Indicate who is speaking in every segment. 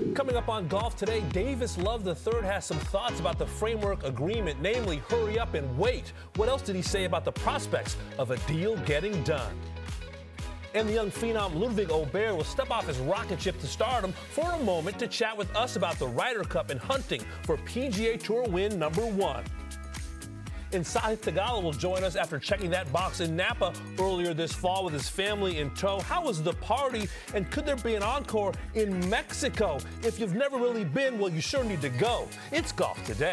Speaker 1: Coming up on Golf Today, Davis Love III has some thoughts about the framework agreement, namely hurry up and wait. What else did he say about the prospects of a deal getting done? And the young phenom Ludwig Aubert will step off his rocket ship to stardom for a moment to chat with us about the Ryder Cup and hunting for PGA Tour win number 1. And Sahith Theegala will join us after checking that box in Napa earlier this fall with his family in tow. How was the party, and could there be an encore in Mexico? If you've never really been, well, you sure need to go. It's Golf Today.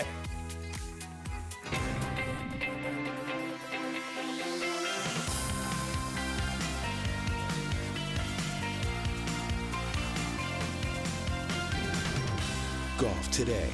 Speaker 2: Golf Today.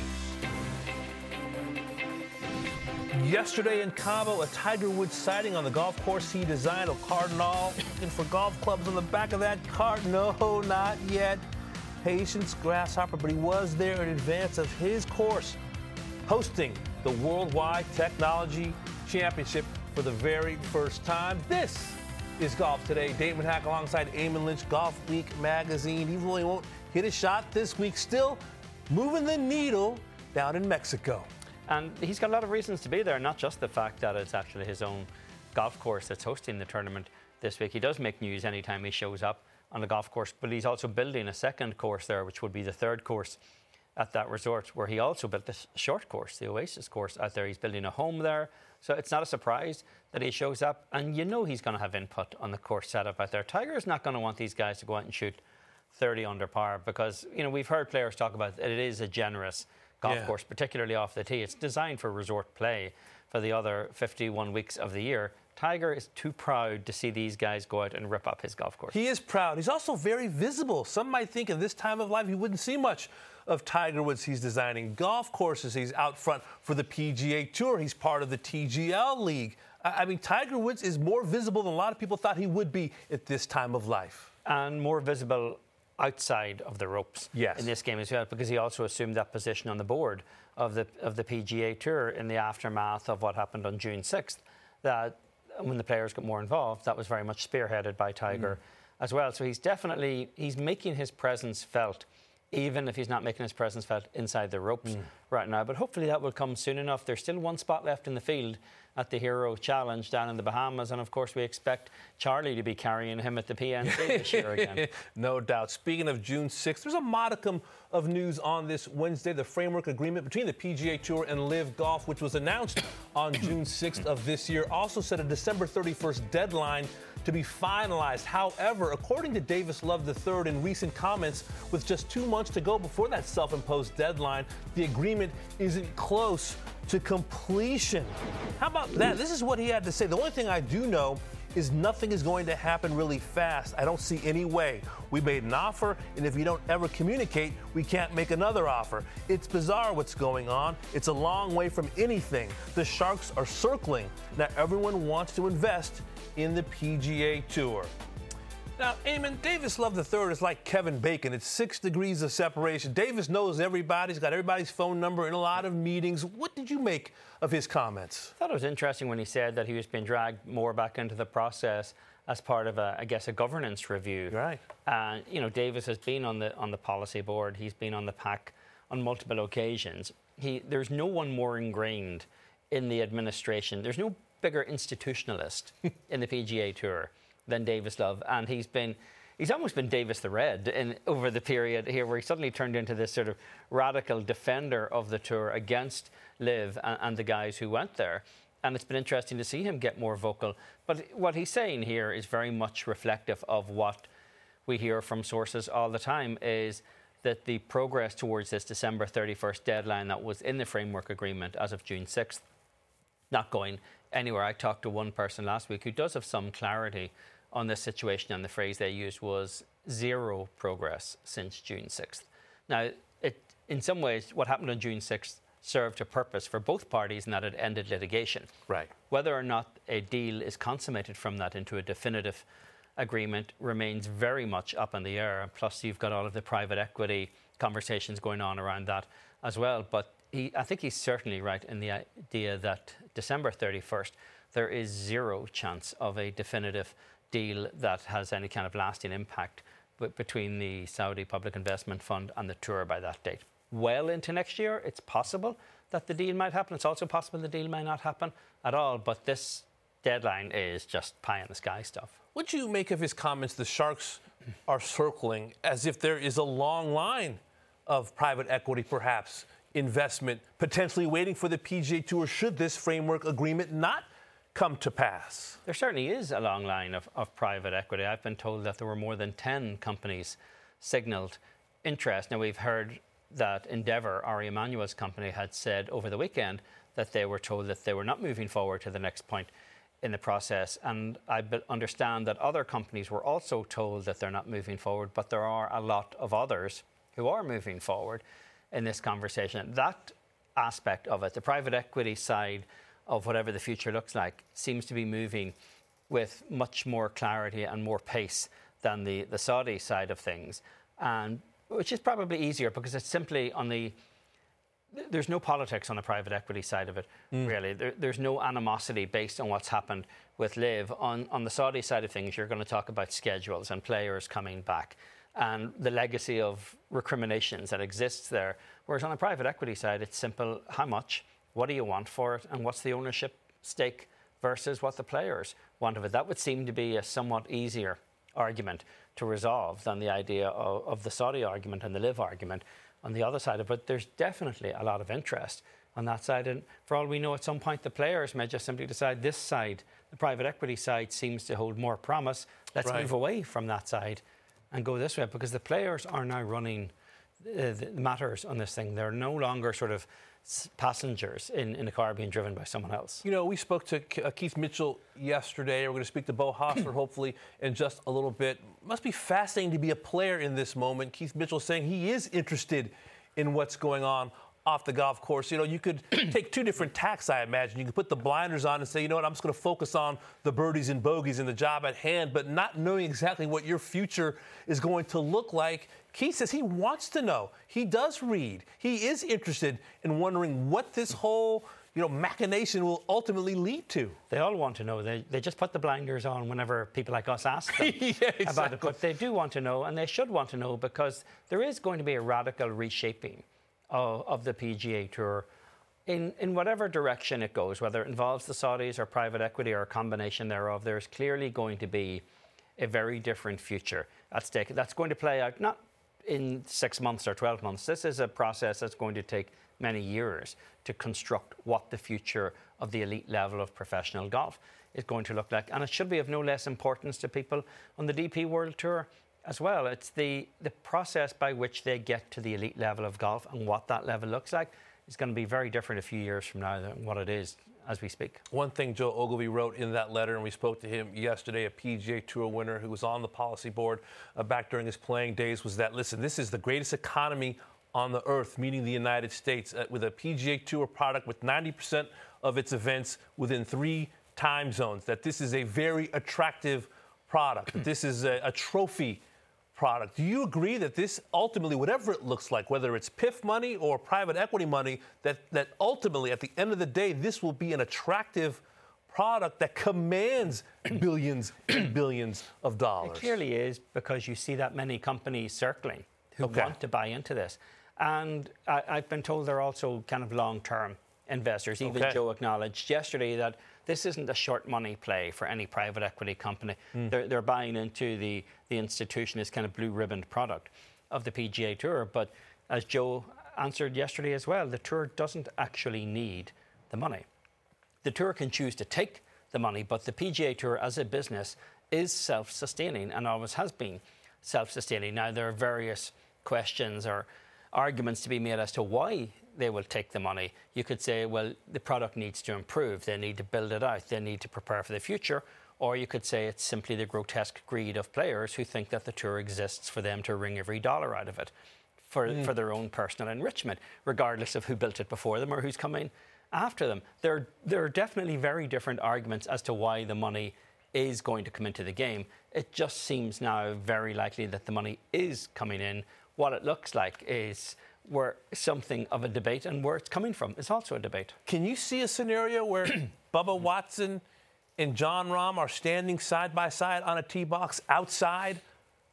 Speaker 1: Yesterday in Cabo, a Tiger Woods sighting on the golf course he designed, a Cardinal. Looking for golf clubs on the back of that cart. No, not yet. Patience, grasshopper, but he was there in advance of his course, hosting the Worldwide Technology Championship for the very first time. This is Golf Today. Damon Hack alongside Eamon Lynch, Golf Week magazine. Even though he won't hit a shot this week, still moving the needle down in Mexico.
Speaker 3: And he's got a lot of reasons to be there, not just the fact that it's actually his own golf course that's hosting the tournament this week. He does make news anytime he shows up on the golf course, but he's also building a second course there, which would be the third course at that resort, where he also built this short course, the Oasis course out there. He's building a home there, so it's not a surprise that he shows up, and you know he's going to have input on the course setup out there. Tiger is not going to want these guys to go out and shoot 30 under par because, you know, we've heard players talk about it is a generous golf course, particularly off the tee. It's designed for resort play for the other 51 weeks of the year. Tiger is too proud to see these guys go out and rip up his golf course.
Speaker 1: He is proud. He's also very visible. Some might think in this time of life he wouldn't see much of Tiger Woods. He's designing golf courses. He's out front for the PGA Tour. He's part of the TGL League. I mean, Tiger Woods is more visible than a lot of people thought he would be at this time of life.
Speaker 3: And more visible outside of the ropes
Speaker 1: in
Speaker 3: this game as well, because he also assumed that position on the board of the PGA Tour in the aftermath of what happened on June 6th, that when the players got more involved, that was very much spearheaded by Tiger as well. So he's making his presence felt, even if he's not making his presence felt inside the ropes right now. But hopefully that will come soon enough. There's still one spot left in the field at the Hero Challenge down in the Bahamas, and of course we expect Charlie to be carrying him at the PNC this year again.
Speaker 1: No doubt. Speaking of June 6th, there's a modicum of news on this Wednesday. The framework agreement between the PGA Tour and LIV Golf, which was announced on June 6th of this year, also set a December 31st deadline to be finalized. However, according to Davis Love III in recent comments, with just 2 months to go before that self-imposed deadline, the agreement isn't close to completion. How about that? This is what he had to say. The only thing I do know is nothing is going to happen really fast. I don't see any way. We made an offer, and if you don't ever communicate, we can't make another offer. It's bizarre what's going on. It's a long way from anything. The Sharks are circling. Now everyone wants to invest in the PGA Tour. Now, Eamon, Davis Love III is like Kevin Bacon. It's 6 degrees of separation. Davis knows everybody. He's got everybody's phone number in a lot of meetings. What did you make of his comments?
Speaker 3: I thought it was interesting when he said that he was being dragged more back into the process as part of a governance review.
Speaker 1: Right.
Speaker 3: And, you know, Davis has been on the policy board. He's been on the PAC on multiple occasions. There's no one more ingrained in the administration. There's no bigger institutionalist in the PGA Tour than Davis Love, and he's almost been Davis the Red over the period here, where he suddenly turned into this sort of radical defender of the tour against LIV and the guys who went there. And it's been interesting to see him get more vocal. But what he's saying here is very much reflective of what we hear from sources all the time, is that the progress towards this December 31st deadline that was in the framework agreement as of June 6th, not going anywhere. I talked to one person last week who does have some clarity on this situation, and the phrase they used was zero progress since June 6th. Now, in some ways, what happened on June 6th served a purpose for both parties in that it ended litigation.
Speaker 1: Right.
Speaker 3: Whether or not a deal is consummated from that into a definitive agreement remains very much up in the air. Plus, you've got all of the private equity conversations going on around that as well. But I think he's certainly right in the idea that December 31st, there is zero chance of a definitive deal that has any kind of lasting impact between the Saudi Public Investment Fund and the Tour by that date. Well into next year, it's possible that the deal might happen. It's also possible the deal might not happen at all, but this deadline is just pie in the sky stuff.
Speaker 1: What do you make of his comments? The Sharks are circling as if there is a long line of private equity, perhaps, investment, potentially waiting for the PGA Tour should this framework agreement not come to pass.
Speaker 3: There certainly is a long line of private equity. I've been told that there were more than 10 companies signalled interest. Now, we've heard that Endeavour, Ari Emanuel's company, had said over the weekend that they were told that they were not moving forward to the next point in the process. And I understand that other companies were also told that they're not moving forward, but there are a lot of others who are moving forward in this conversation. That aspect of it, the private equity side of whatever the future looks like, seems to be moving with much more clarity and more pace than the Saudi side of things, and which is probably easier because it's simply there's no politics on the private equity side of it, really. There's no animosity based on what's happened with Liv. On the Saudi side of things, you're going to talk about schedules and players coming back and the legacy of recriminations that exists there. Whereas on the private equity side, it's simple: how much, what do you want for it, and what's the ownership stake versus what the players want of it. That would seem to be a somewhat easier argument to resolve than the idea of the Saudi argument and the Liv argument on the other side of it. But there's definitely a lot of interest on that side, and for all we know, at some point the players may just simply decide this side, the private equity side, seems to hold more promise. Let's move away from that side and go this way, because the players are now running the matters on this thing. They're no longer sort of passengers in a car being driven by someone else.
Speaker 1: You know, we spoke to Keith Mitchell yesterday. We're going to speak to Bo Hostler hopefully in just a little bit. Must be fascinating to be a player in this moment. Keith Mitchell saying he is interested in what's going on off the golf course. You know, you could take two different tacks, I imagine. You could put the blinders on and say, you know what, I'm just going to focus on the birdies and bogeys and the job at hand, but not knowing exactly what your future is going to look like. Keith says he wants to know. He does read. He is interested in wondering what this whole, machination will ultimately lead to.
Speaker 3: They all want to know. They just put the blinders on whenever people like us ask them about it. But they do want to know, and they should want to know, because there is going to be a radical reshaping of the PGA Tour in whatever direction it goes, whether it involves the Saudis or private equity or a combination thereof. There's clearly going to be a very different future at stake. That's going to play out not in 6 months or 12 months. This is a process that's going to take many years to construct what the future of the elite level of professional golf is going to look like. And it should be of no less importance to people on the DP World Tour as well. It's the process by which they get to the elite level of golf, and what that level looks like is going to be very different a few years from now than what it is as we speak.
Speaker 1: One thing Joe Ogilvy wrote in that letter, and we spoke to him yesterday, a PGA Tour winner who was on the policy board back during his playing days, was that, listen, this is the greatest economy on the earth, meaning the United States, with a PGA Tour product with 90% of its events within 3 time zones, that this is a very attractive product, that this is a trophy product. Do you agree that this ultimately, whatever it looks like, whether it's PIF money or private equity money, that ultimately, at the end of the day, this will be an attractive product that commands billions and billions of dollars?
Speaker 3: It clearly is, because you see that many companies circling who want to buy into this. And I've been told they're also kind of long-term investors. Even Joe acknowledged yesterday that this isn't a short money play for any private equity company. They're buying into the institution, as kind of blue ribbon product of the PGA Tour. But as Joe answered yesterday as well, the Tour doesn't actually need the money. The Tour can choose to take the money, but the PGA Tour as a business is self-sustaining and always has been self-sustaining. Now, there are various questions or arguments to be made as to why they will take the money. You could say, well, the product needs to improve. They need to build it out. They need to prepare for the future. Or you could say it's simply the grotesque greed of players who think that the Tour exists for them to wring every dollar out of it for their own personal enrichment, regardless of who built it before them or who's coming after them. There are definitely very different arguments as to why the money is going to come into the game. It just seems now very likely that the money is coming in. What it looks like is where something of a debate, and where it's coming from is also a debate.
Speaker 1: Can you see a scenario where Bubba Watson and Jon Rahm are standing side by side on a tee box outside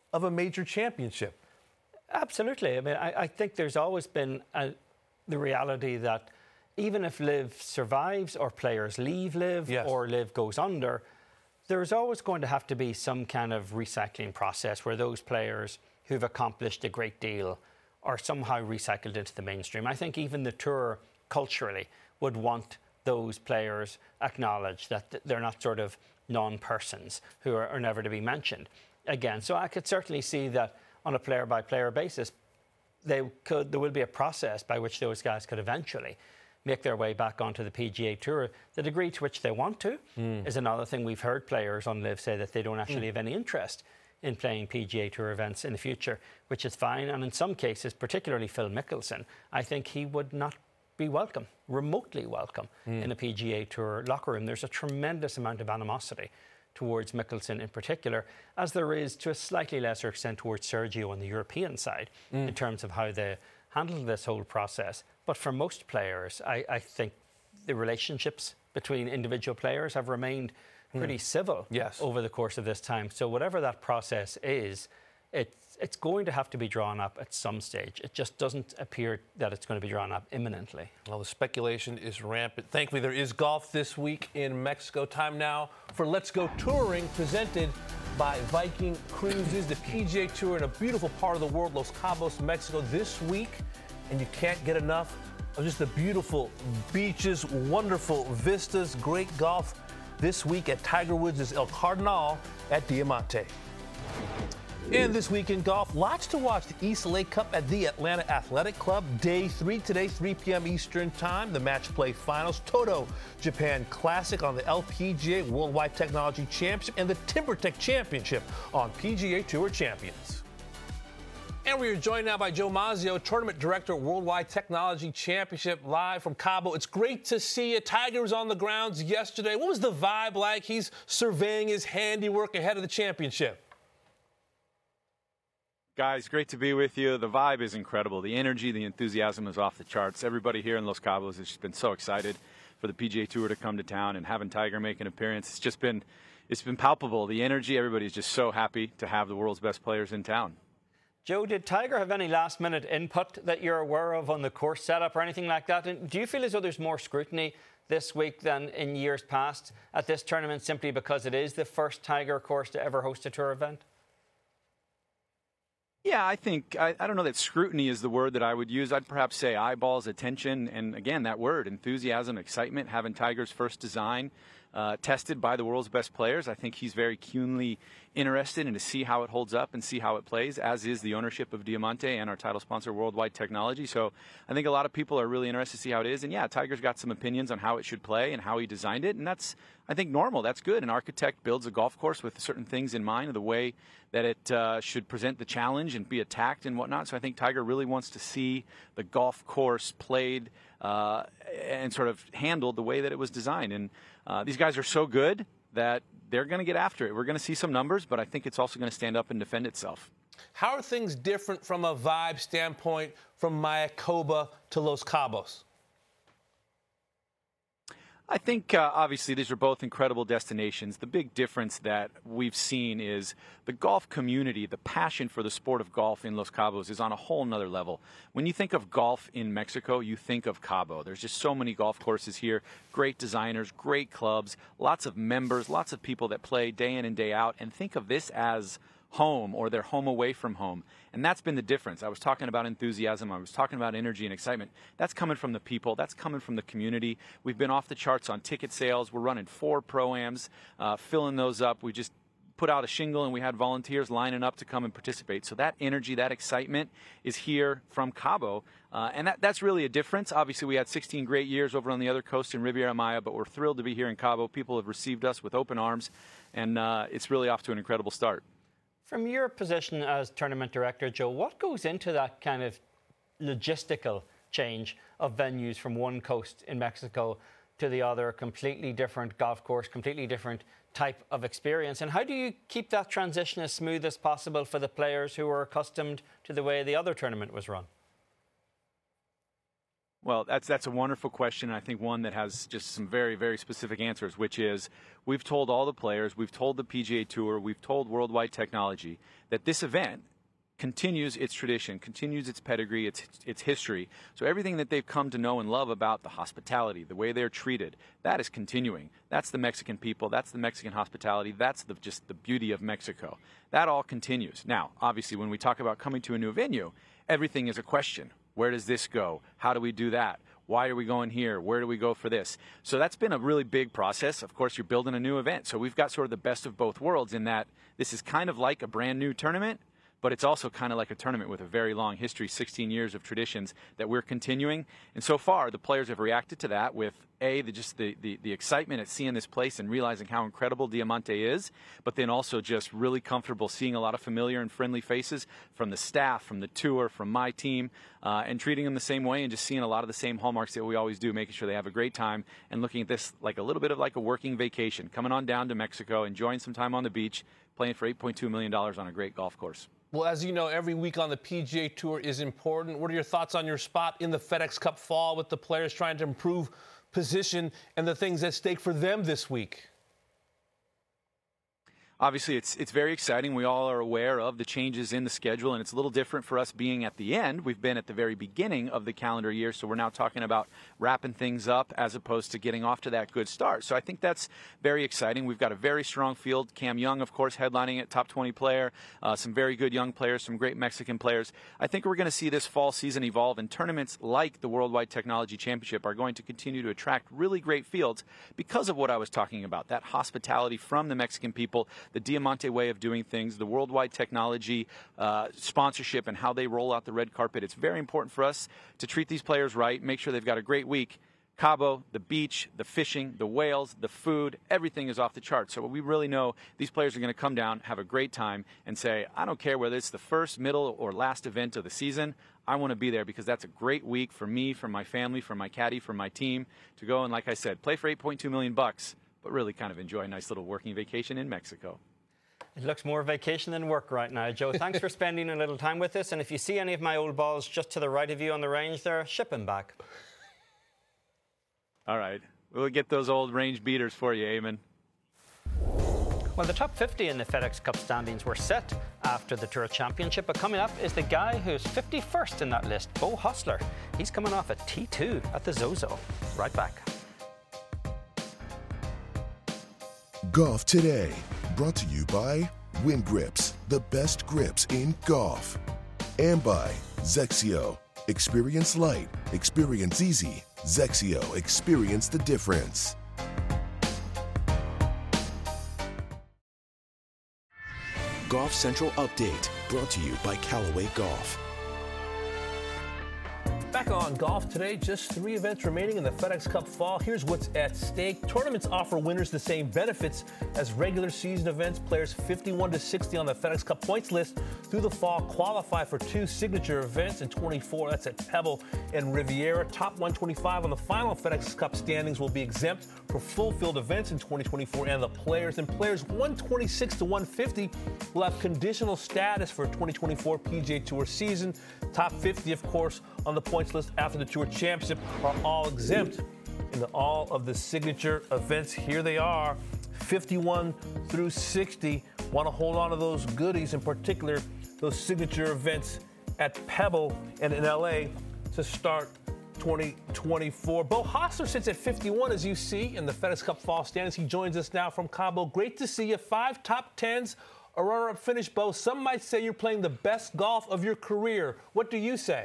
Speaker 1: of a major championship.
Speaker 3: Absolutely. I mean, I think there's always been the reality that even if Liv survives or players leave Liv or Liv goes under, there's always going to have to be some kind of recycling process where those players who've accomplished a great deal are somehow recycled into the mainstream. I think even the tour culturally would want those players acknowledged, that they're not sort of non-persons who are never to be mentioned again. So I could certainly see that on a player-by-player basis, there will be a process by which those guys could eventually make their way back onto the PGA Tour. The degree to which they want to is another thing. We've heard players on Liv say that they don't actually have any interest in playing PGA Tour events in the future, which is fine. And in some cases, particularly Phil Mickelson, I think he would not be welcome, remotely welcome, in a PGA Tour locker room. There's a tremendous amount of animosity towards Mickelson in particular, as there is to a slightly lesser extent towards Sergio on the European side in terms of how they handle this whole process. But for most players, I think the relationships between individual players have remained pretty civil over the course of this time. So whatever that process is, it's going to have to be drawn up at some stage. It just doesn't appear that it's going to be drawn up imminently.
Speaker 1: Well, the speculation is rampant. Thankfully, there is golf this week in Mexico. Time now for Let's Go Touring, presented by Viking Cruises, the PGA Tour in a beautiful part of the world, Los Cabos, Mexico, this week. And you can't get enough of just the beautiful beaches, wonderful vistas, great golf this week at Tiger Woods' El Cardinal at Diamante. And this week in golf, lots to watch. The East Lake Cup at the Atlanta Athletic Club. Day 3 today, 3 p.m. Eastern Time. The match play finals. Toto Japan Classic on the LPGA Worldwide Technology Championship and the TimberTech Championship on PGA Tour Champions. And we are joined now by Joe Mazio, Tournament Director, Worldwide Technology Championship, live from Cabo. It's great to see you. Tiger was on the grounds yesterday. What was the vibe like? He's surveying his handiwork ahead of the championship.
Speaker 4: Guys, great to be with you. The vibe is incredible. The energy, the enthusiasm is off the charts. Everybody here in Los Cabos has just been so excited for the PGA Tour to come to town, and having Tiger make an appearance, it's been palpable. The energy, everybody's just so happy to have the world's best players in town.
Speaker 3: Joe, did Tiger have any last-minute input that you're aware of on the course setup or anything like that? And do you feel as though there's more scrutiny this week than in years past at this tournament simply because it is the first Tiger course to ever host a tour event?
Speaker 4: Yeah, I think, I don't know that scrutiny is the word that I would use. I'd perhaps say eyeballs, attention, and again, that word, enthusiasm, excitement, having Tiger's first design tested by the world's best players. I think he's very keenly interested in to see how it holds up and see how it plays, as is the ownership of Diamante and our title sponsor, Worldwide Technology. So I think a lot of people are really interested to see how it is. And yeah, Tiger's got some opinions on how it should play and how he designed it. And that's, I think, normal. That's good. An architect builds a golf course with certain things in mind, of the way that it should present the challenge and be attacked and whatnot. So I think Tiger really wants to see the golf course played and sort of handled the way that it was designed. And these guys are so good that they're going to get after it. We're going to see some numbers, but I think it's also going to stand up and defend itself.
Speaker 1: How are things different from a vibe standpoint from Mayakoba to Los Cabos?
Speaker 4: I think, obviously, these are both incredible destinations. The big difference that we've seen is the golf community, the passion for the sport of golf in Los Cabos is on a whole nother level. When you think of golf in Mexico, you think of Cabo. There's just so many golf courses here, great designers, great clubs, lots of members, lots of people that play day in and day out, and think of this as home, or their home away from home. And that's been the difference. I was talking about enthusiasm. I was talking about energy and excitement. That's coming from the people. That's coming from the community. We've been off the charts on ticket sales. We're running 4 pro-ams, filling those up. We just put out a shingle, and we had volunteers lining up to come and participate. So that energy, that excitement is here from Cabo. And that's really a difference. Obviously, we had 16 great years over on the other coast in Riviera Maya, but we're thrilled to be here in Cabo. People have received us with open arms, and it's really off to an incredible start.
Speaker 3: From your position as tournament director, Joe, what goes into that kind of logistical change of venues from one coast in Mexico to the other, completely different golf course, completely different type of experience? And how do you keep that transition as smooth as possible for the players who are accustomed to the way the other tournament was run?
Speaker 4: Well, that's a wonderful question, and I think one that has just some very, very specific answers, which is we've told all the players, we've told the PGA Tour, we've told Worldwide Technology that this event continues its tradition, continues its pedigree, its history. So everything that they've come to know and love about the hospitality, the way they're treated, that is continuing. That's the Mexican people. That's the Mexican hospitality. That's just the beauty of Mexico. That all continues. Now, obviously, when we talk about coming to a new venue, everything is a question. Where does this go? How do we do that? Why are we going here? Where do we go for this? So that's been a really big process. Of course, you're building a new event. So we've got sort of the best of both worlds in that this is kind of like a brand new tournament, but it's also kind of like a tournament with a very long history, 16 years of traditions that we're continuing. And so far, the players have reacted to that with, the excitement at seeing this place and realizing how incredible Diamante is, but then also just really comfortable seeing a lot of familiar and friendly faces from the staff, from the tour, from my team, and treating them the same way and just seeing a lot of the same hallmarks that we always do, making sure they have a great time and looking at this like a little bit of like a working vacation, coming on down to Mexico, enjoying some time on the beach, playing for $8.2 million on a great golf course.
Speaker 1: Well, as you know, every week on the PGA Tour is important. What are your thoughts on your spot in the FedEx Cup Fall with the players trying to improve position and the things at stake for them this week?
Speaker 4: Obviously, it's very exciting. We all are aware of the changes in the schedule, and it's a little different for us being at the end. We've been at the very beginning of the calendar year, so we're now talking about wrapping things up as opposed to getting off to that good start. So I think that's very exciting. We've got a very strong field. Cam Young, of course, headlining it, top 20 player. Some very good young players, some great Mexican players. I think we're going to see this fall season evolve, and tournaments like the Worldwide Technology Championship are going to continue to attract really great fields because of what I was talking about, that hospitality from the Mexican people, the Diamante way of doing things, the Worldwide Technology sponsorship and how they roll out the red carpet. It's very important for us to treat these players right, make sure they've got a great week. Cabo, the beach, the fishing, the whales, the food, everything is off the charts. So we really know these players are going to come down, have a great time, and say, I don't care whether it's the first, middle, or last event of the season. I want to be there because that's a great week for me, for my family, for my caddy, for my team to go and, like I said, play for $8.2 million, but really kind of enjoy a nice little working vacation in Mexico.
Speaker 3: It looks more vacation than work right now. Joe, thanks for spending a little time with us. And if you see any of my old balls just to the right of you on the range there, ship them back.
Speaker 4: All right. We'll get those old range beaters for you, Eamon.
Speaker 3: Well, the top 50 in the FedEx Cup standings were set after the Tour Championship. But coming up is the guy who's 51st in that list, Beau Hossler. He's coming off a T2 at the Zozo. Right back.
Speaker 2: Golf Today, brought to you by Wind Grips, the best grips in golf. And by Zexio. Experience light, experience easy. Zexio, experience the difference. Golf Central Update, brought to you by Callaway Golf.
Speaker 1: Back on Golf Today, just 3 events remaining in the FedEx Cup Fall. Here's what's at stake. Tournaments offer winners the same benefits as regular season events. Players 51 to 60 on the FedEx Cup points list through the fall qualify for 2 signature events in 24. That's at Pebble and Riviera. Top 125 on the final FedEx Cup standings will be exempt for full field events in 2024, and the players 126 to 150 will have conditional status for 2024 PGA Tour season. Top 50, of course, on the points list after the Tour Championship are all exempt in all of the signature events. Here they are, 51 through 60. Want to hold on to those goodies, in particular those signature events at Pebble and in LA to start 2024. Beau Hossler sits at 51, as you see, in the FedEx Cup Fall standings. He joins us now from Cabo. Great to see you. 5 top 10s, a runner-up finish, Beau. Some might say you're playing the best golf of your career. What do you say?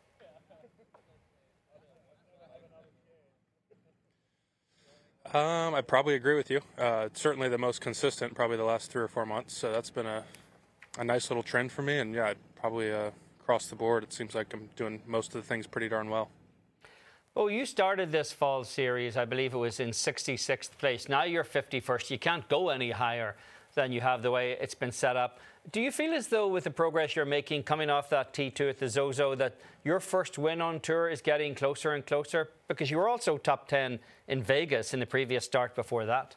Speaker 5: I probably agree with you. It's certainly the most consistent, probably the last 3 or 4 months. So that's been a nice little trend for me. And yeah, probably across the board, it seems like I'm doing most of the things pretty darn well.
Speaker 3: Oh, you started this fall series, I believe it was in 66th place. Now you're 51st. You can't go any higher than you have the way it's been set up. Do you feel as though with the progress you're making coming off that T2 at the Zozo that your first win on tour is getting closer and closer? Because you were also top 10 in Vegas in the previous start before that.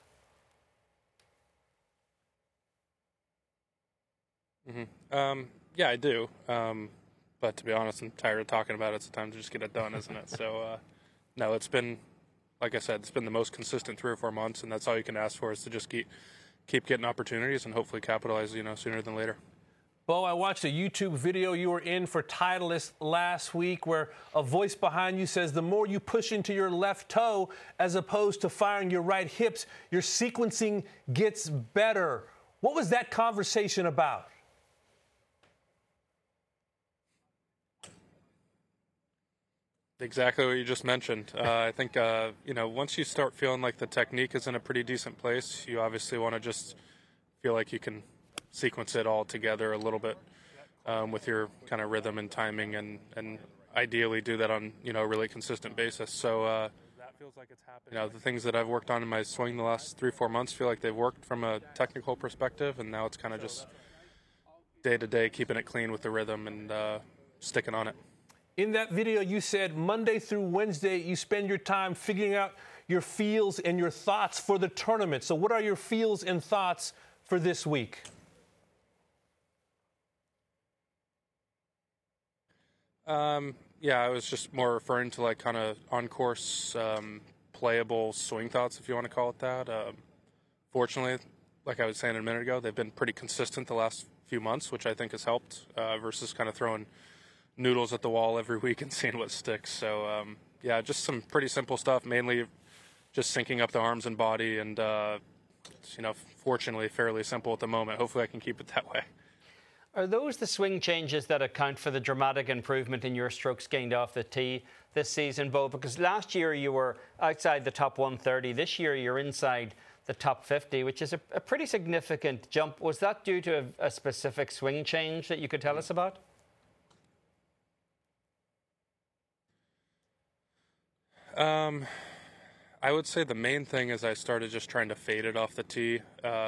Speaker 5: Mm-hmm. Yeah, I do. But But to be honest, I'm tired of talking about it. It's time to just get it done, isn't it? So, no, it's been, like I said, it's been the most consistent 3 or 4 months, and that's all you can ask for is to just keep getting opportunities and hopefully capitalize, sooner than later.
Speaker 1: Bo, I watched a YouTube video you were in for Titleist last week where a voice behind you says the more you push into your left toe as opposed to firing your right hips, your sequencing gets better. What was that conversation about?
Speaker 5: Exactly what you just mentioned. I think, once you start feeling like the technique is in a pretty decent place, you obviously want to just feel like you can sequence it all together a little bit with your kind of rhythm and timing and ideally do that on, a really consistent basis. So, the things that I've worked on in my swing the last 3-4 months feel like they've worked from a technical perspective, and now it's kind of just day to day keeping it clean with the rhythm and sticking on it.
Speaker 1: In that video, you said Monday through Wednesday, you spend your time figuring out your feels and your thoughts for the tournament. So what are your feels and thoughts for this week?
Speaker 5: I was just more referring to like kind of on-course playable swing thoughts, if you want to call it that. Fortunately, like I was saying a minute ago, they've been pretty consistent the last few months, which I think has helped versus kind of throwing noodles at the wall every week and seeing what sticks. So, just some pretty simple stuff, mainly just syncing up the arms and body and, fortunately fairly simple at the moment. Hopefully I can keep it that way.
Speaker 3: Are those the swing changes that account for the dramatic improvement in your strokes gained off the tee this season, Bo? Because last year you were outside the top 130. This year you're inside the top 50, which is a pretty significant jump. Was that due to a specific swing change that you could tell us about?
Speaker 5: I would say the main thing is I started just trying to fade it off the tee.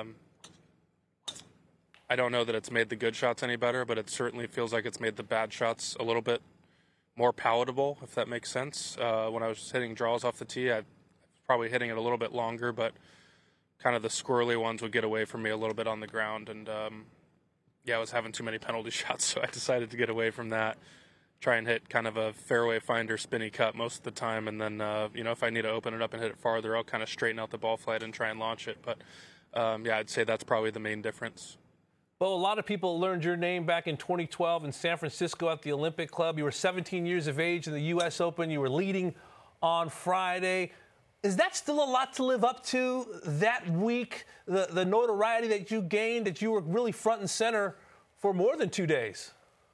Speaker 5: I don't know that it's made the good shots any better, but it certainly feels like it's made the bad shots a little bit more palatable, if that makes sense. When I was hitting draws off the tee, I was probably hitting it a little bit longer, but kind of the squirrely ones would get away from me a little bit on the ground. And, I was having too many penalty shots, so I decided to get away from that. Try and hit kind of a fairway finder spinny cut most of the time, and then if I need to open it up and hit it farther, I'll kind of straighten out the ball flight and try and launch it. But I'd say that's probably the main difference.
Speaker 1: Well, a lot of people learned your name back in 2012 in San Francisco at the Olympic Club. You were 17 years of age in the U.S. Open. You were leading on Friday. Is that still a lot to live up to that week? The notoriety that you gained, that you were really front and center for more than 2 days?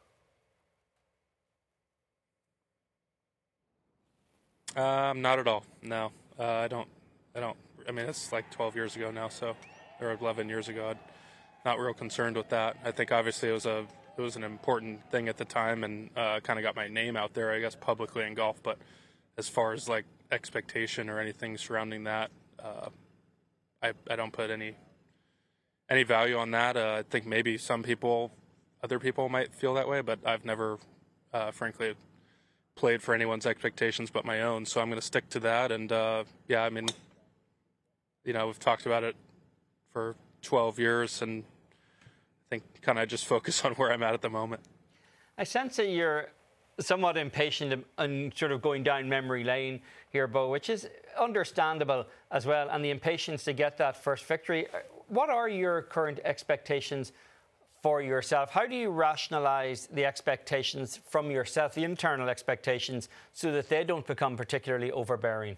Speaker 5: Not at all. No, I don't. I mean, it's like 12 years ago now, or 11 years ago. I'm not real concerned with that. I think obviously it was an important thing at the time, and kind of got my name out there, I guess, publicly in golf. But as far as like expectation or anything surrounding that, I don't put any value on that. I think maybe other people might feel that way, but I've never, frankly, played for anyone's expectations but my own, so I'm going to stick to that. And we've talked about it for 12 years, and I think kind of just focus on where I'm at the moment.
Speaker 3: I sense that you're somewhat impatient and sort of going down memory lane here, Bo, which is understandable as well, and the impatience to get that first victory. What are your current expectations for yourself? How do you rationalize the expectations from yourself, the internal expectations, so that they don't become particularly overbearing?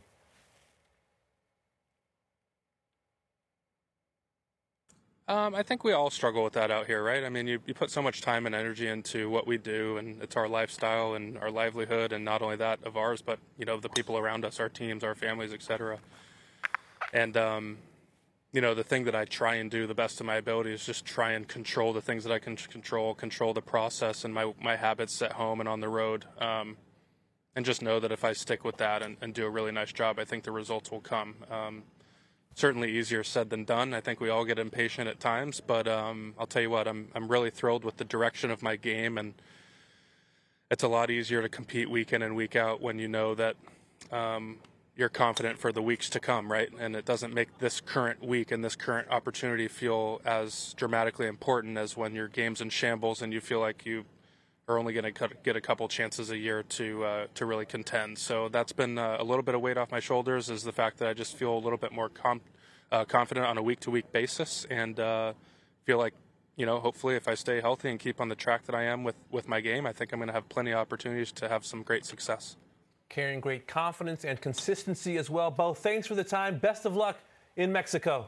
Speaker 5: I think we all struggle with that out here, right? I mean, you put so much time and energy into what we do, and it's our lifestyle and our livelihood, and not only that of ours, but, the people around us, our teams, our families, etc. And, the thing that I try and do the best of my ability is just try and control the things that I can control the process and my habits at home and on the road. And just know that if I stick with that and do a really nice job, I think the results will come. Certainly easier said than done. I think we all get impatient at times, but I'll tell you what, I'm really thrilled with the direction of my game, and it's a lot easier to compete week in and week out when you know that you're confident for the weeks to come, right? And it doesn't make this current week and this current opportunity feel as dramatically important as when your game's in shambles and you feel like you are only going to get a couple chances a year to really contend. So that's been a little bit of weight off my shoulders, is the fact that I just feel a little bit more confident on a week-to-week basis, and feel like, hopefully if I stay healthy and keep on the track that I am with my game, I think I'm going to have plenty of opportunities to have some great success.
Speaker 1: Carrying great confidence and consistency as well. Bo, thanks for the time. Best of luck in Mexico.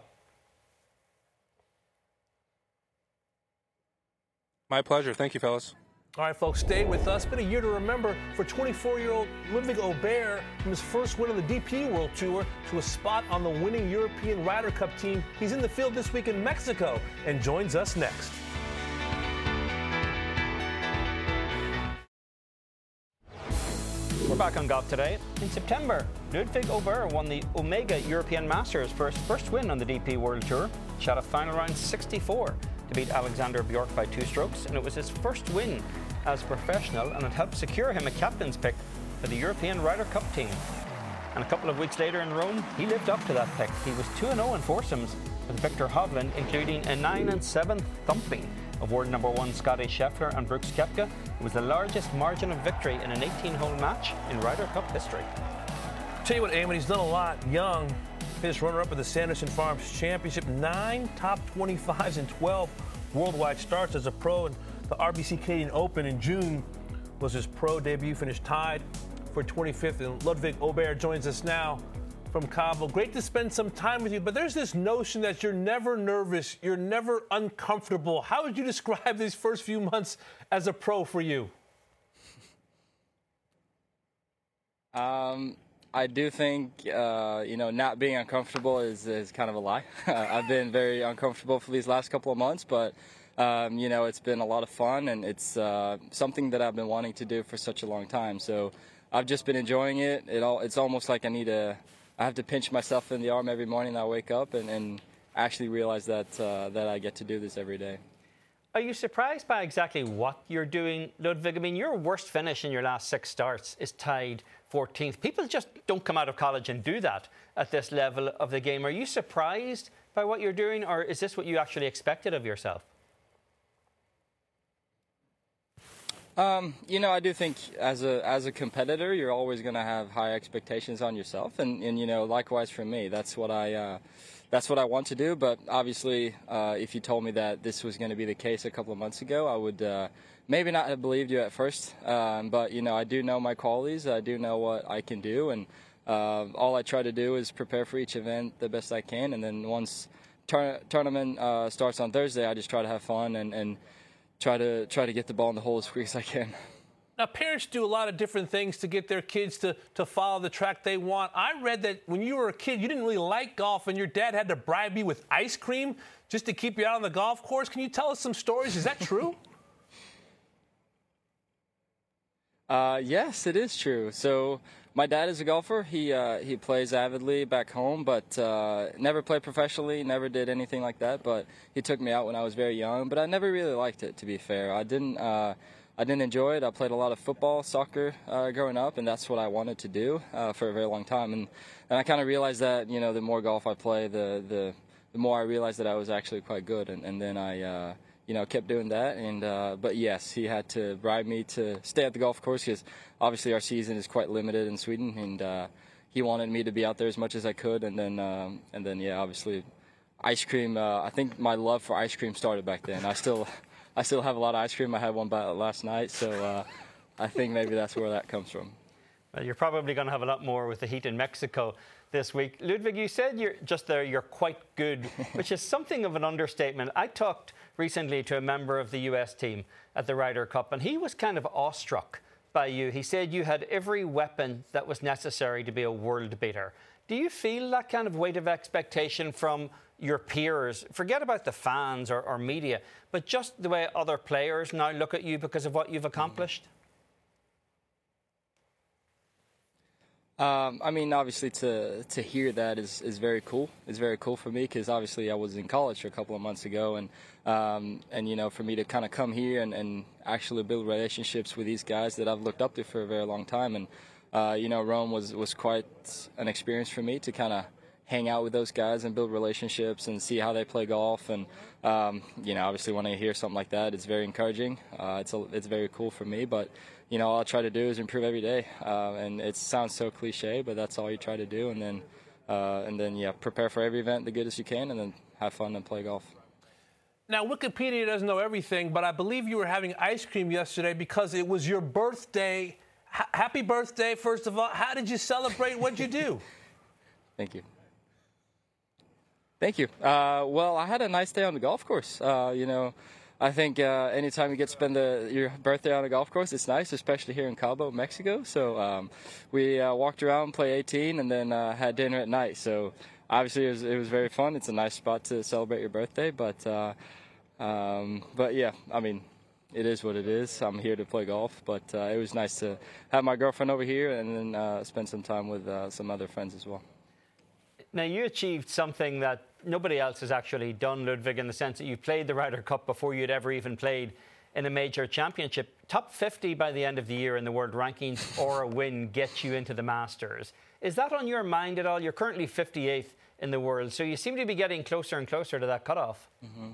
Speaker 5: My pleasure. Thank you, fellas.
Speaker 1: All right, folks, stay with us. Been a year to remember for 24-year-old Ludwig Aubert, from his first win on the DP World Tour to a spot on the winning European Ryder Cup team. He's in the field this week in Mexico and joins us next.
Speaker 3: We're back on Golf Today. In September, Ludwig Aubert won the Omega European Masters for his first win on the DP World Tour. Shot a final round 64 to beat Alexander Bjork by 2 strokes, and it was his first win as a professional, and it helped secure him a captain's pick for the European Ryder Cup team. And a couple of weeks later in Rome, he lived up to that pick. He was 2-0 in foursomes with Victor Hovland, including a 9-7 thumping of world number 1 Scotty Scheffler and Brooks Koepka. It was the largest margin of victory in an 18-hole match in Ryder Cup history.
Speaker 1: Tell you what, Eamon, he's done a lot. Young, finished runner-up at the Sanderson Farms Championship, 9 top 25s and 12 worldwide starts as a pro. And the RBC Canadian Open in June was his pro debut, finished tied for 25th. And Ludwig Aubert joins us now from Cabo. Great to spend some time with you, but there's this notion that you're never nervous, you're never uncomfortable. How would you describe these first few months as a pro for you?
Speaker 6: I do think, not being uncomfortable is kind of a lie. I've been very uncomfortable for these last couple of months, but, it's been a lot of fun, and it's something that I've been wanting to do for such a long time. So I've just been enjoying it. It's almost like I have to pinch myself in the arm every morning that I wake up and actually realize that I get to do this every day.
Speaker 3: Are you surprised by exactly what you're doing, Ludwig? I mean, your worst finish in your last 6 starts is tied 14th. People just don't come out of college and do that at this level of the game. Are you surprised by what you're doing, or is this what you actually expected of yourself?
Speaker 6: I do think as a competitor, you're always going to have high expectations on yourself, and likewise for me, that's what I want to do. But obviously, if you told me that this was going to be the case a couple of months ago, I would maybe not have believed you at first. But I do know my qualities. I do know what I can do, and all I try to do is prepare for each event the best I can. And then once tournament starts on Thursday, I just try to have fun and try to get the ball in the hole as quick as I can.
Speaker 1: Now, parents do a lot of different things to get their kids to follow the track they want. I read that when you were a kid, you didn't really like golf, and your dad had to bribe you with ice cream just to keep you out on the golf course. Can you tell us some stories? Is that true?
Speaker 6: Yes, it is true. So my dad is a golfer. He plays avidly back home, but never played professionally, never did anything like that. But he took me out when I was very young, but I never really liked it, to be fair. I didn't enjoy it. I played a lot of football, soccer growing up, and that's what I wanted to do for a very long time. And I kind of realized that, the more golf I play, the more I realized that I was actually quite good. And then I kept doing that. And but yes, he had to bribe me to stay at the golf course because obviously our season is quite limited in Sweden, and he wanted me to be out there as much as I could. And then obviously ice cream. I think my love for ice cream started back then. I still have a lot of ice cream. I had one last night, so I think maybe that's where that comes from.
Speaker 3: Well, you're probably going to have a lot more with the heat in Mexico this week. Ludwig, you said you're quite good, which is something of an understatement. I talked recently to a member of the US team at the Ryder Cup, and he was kind of awestruck by you. He said you had every weapon that was necessary to be a world beater. Do you feel that kind of weight of expectation from your peers? Forget about the fans or media, but just the way other players now look at you because of what you've accomplished?
Speaker 6: Obviously to hear that is very cool. It's very cool for me because obviously I was in college a couple of months ago, and for me to kind of come here and actually build relationships with these guys that I've looked up to for a very long time, and Rome was quite an experience for me to kind of hang out with those guys and build relationships and see how they play golf. And, obviously when I hear something like that, it's very encouraging. It's very cool for me. But, all I try to do is improve every day. And it sounds so cliche, but that's all you try to do. And then prepare for every event the good as you can, and then have fun and play golf.
Speaker 1: Now, Wikipedia doesn't know everything, but I believe you were having ice cream yesterday because it was your birthday. Happy birthday, first of all. How did you celebrate? What'd you do?
Speaker 6: Thank you. Thank you. Well, I had a nice day on the golf course. I think anytime you get to spend your birthday on a golf course, it's nice, especially here in Cabo, Mexico. So we walked around, played 18, and then had dinner at night. So obviously it was very fun. It's a nice spot to celebrate your birthday. But yeah, I mean, it is what it is. I'm here to play golf. But it was nice to have my girlfriend over here and then spend some time with some other friends as well.
Speaker 3: Now, you achieved something that nobody else has actually done, Ludvig, in the sense that you played the Ryder Cup before you'd ever even played in a major championship. Top 50 by the end of the year in the world rankings or a win gets you into the Masters. Is that on your mind at all? You're currently 58th in the world, so you seem to be getting closer and closer to that cutoff.
Speaker 6: Mm-hmm.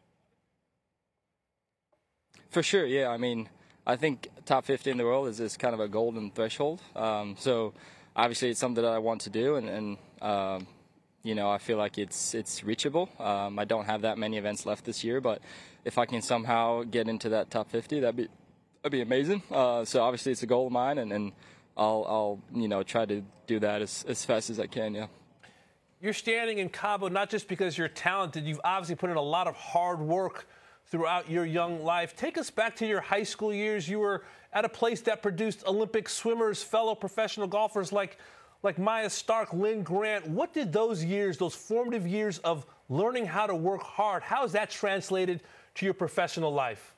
Speaker 6: For sure, yeah. I mean, I think top 50 in the world is kind of a golden threshold. So obviously it's something that I want to do, and I feel like it's reachable. I don't have that many events left this year, but if I can somehow get into that top 50, that'd be amazing. So obviously it's a goal of mine, and I'll try to do that as fast as I can. Yeah.
Speaker 1: You're standing in Cabo not just because you're talented. You've obviously put in a lot of hard work throughout your young life. Take us back to your high school years. You were at a place that produced Olympic swimmers, fellow professional golfers like Maya Stark, Lynn Grant. What did those years, those formative years of learning how to work hard, how has that translated to your professional life?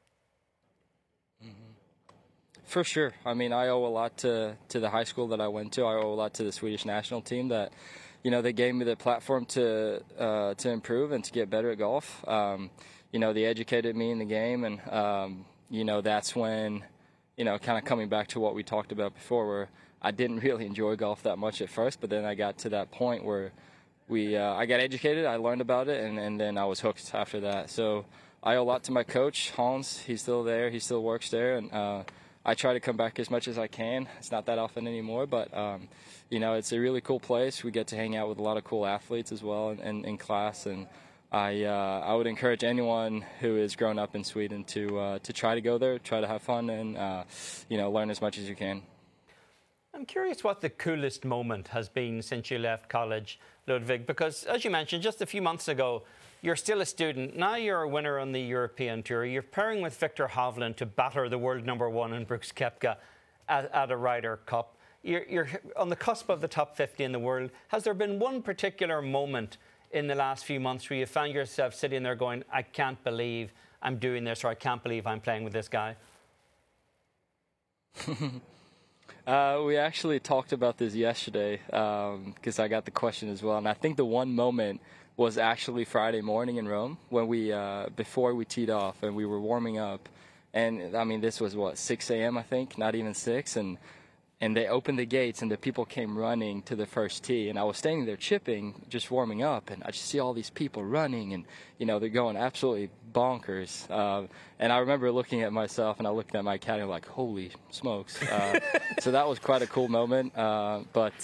Speaker 6: For sure. I mean, I owe a lot to the high school that I went to. I owe a lot to the Swedish national team that, they gave me the platform to improve and to get better at golf. They educated me in the game, and, that's when, kind of coming back to what we talked about before, where I didn't really enjoy golf that much at first, but then I got to that point where I got educated, I learned about it, and then I was hooked after that. So I owe a lot to my coach, Hans. He's still there. He still works there, and I try to come back as much as I can. It's not that often anymore, but, it's a really cool place. We get to hang out with a lot of cool athletes as well in class, and I would encourage anyone who is grown up in Sweden to try to go there, try to have fun, and, learn as much as you can.
Speaker 3: I'm curious what the coolest moment has been since you left college, Ludvig, because as you mentioned, just a few months ago, you're still a student. Now you're a winner on the European Tour. You're pairing with Viktor Hovland to batter the world #1 and Brooks Koepka at a Ryder Cup. You're on the cusp of the top 50 in the world. Has there been one particular moment in the last few months where you found yourself sitting there going, I can't believe I'm doing this, or I can't believe I'm playing with this guy?
Speaker 6: We actually talked about this yesterday because I got the question as well. And I think the one moment was actually Friday morning in Rome when before we teed off and we were warming up. And, I mean, this was, 6 a.m., I think, not even 6. And they opened the gates and the people came running to the first tee. And I was standing there chipping, just warming up. And I just see all these people running and, they're going absolutely bonkers. And I remember looking at myself and I looked at my caddy and I'm like, holy smokes. So that was quite a cool moment. But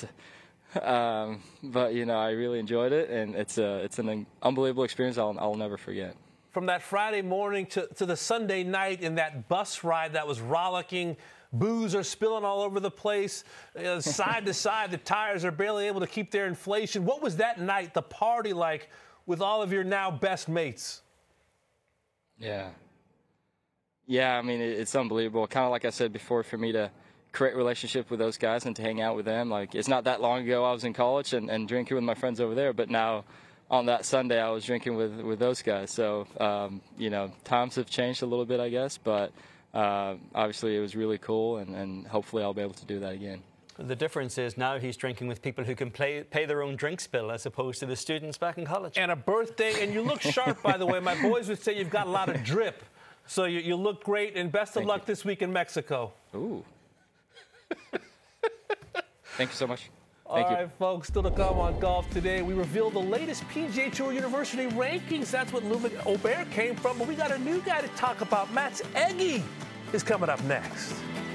Speaker 6: I really enjoyed it. And it's an unbelievable experience I'll never forget.
Speaker 1: From that Friday morning to the Sunday night in that bus ride that was rollicking, booze are spilling all over the place, side to side, the tires are barely able to keep their inflation. What was that night, the party, like with all of your now best mates?
Speaker 6: Yeah, I mean, it's unbelievable. Kind of like I said before, for me to create a relationship with those guys and to hang out with them. Like, it's not that long ago I was in college and drinking with my friends over there, but now on that Sunday I was drinking with those guys. So, times have changed a little bit, I guess, but obviously it was really cool, and hopefully I'll be able to do that again.
Speaker 3: The difference is now he's drinking with people who can pay their own drinks bill as opposed to the students back in college.
Speaker 1: And a birthday, and you look sharp, by the way. My boys would say you've got a lot of drip. So you look great, and best of luck this week in Mexico.
Speaker 6: Ooh. Thank you so much.
Speaker 1: All right, folks, still to come on Golf Today. We reveal the latest PGA Tour University rankings. That's what Ludwig Aubert came from. But we got a new guy to talk about. Mats Egi is coming up next.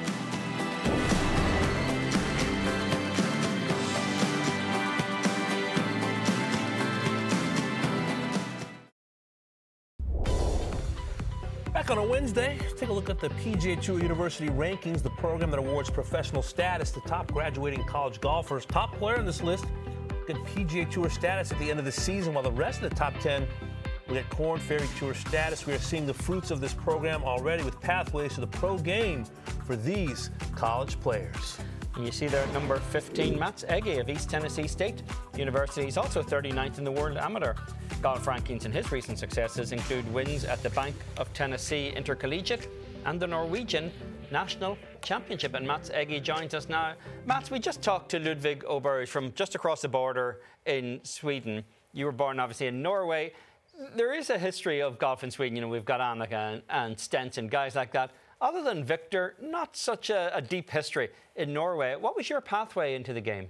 Speaker 1: Back on a Wednesday, let's take a look at the PGA Tour University rankings, the program that awards professional status to top graduating college golfers. Top player on this list get PGA Tour status at the end of the season, while the rest of the top 10 will get Korn Ferry Tour status. We are seeing the fruits of this program already with pathways to the pro game for these college players.
Speaker 3: And you see there at number 15, Mats Egi of East Tennessee State University. He's also 39th in the World Amateur Golf Rankings, and his recent successes include wins at the Bank of Tennessee Intercollegiate and the Norwegian National Championship. And Mats Egi joins us now. Mats, we just talked to Ludwig Aubert from just across the border in Sweden. You were born, obviously, in Norway. There is a history of golf in Sweden. You know, we've got Annika and Stenson, guys like that. Other than Victor, not such a deep history in Norway. What was your pathway into the game?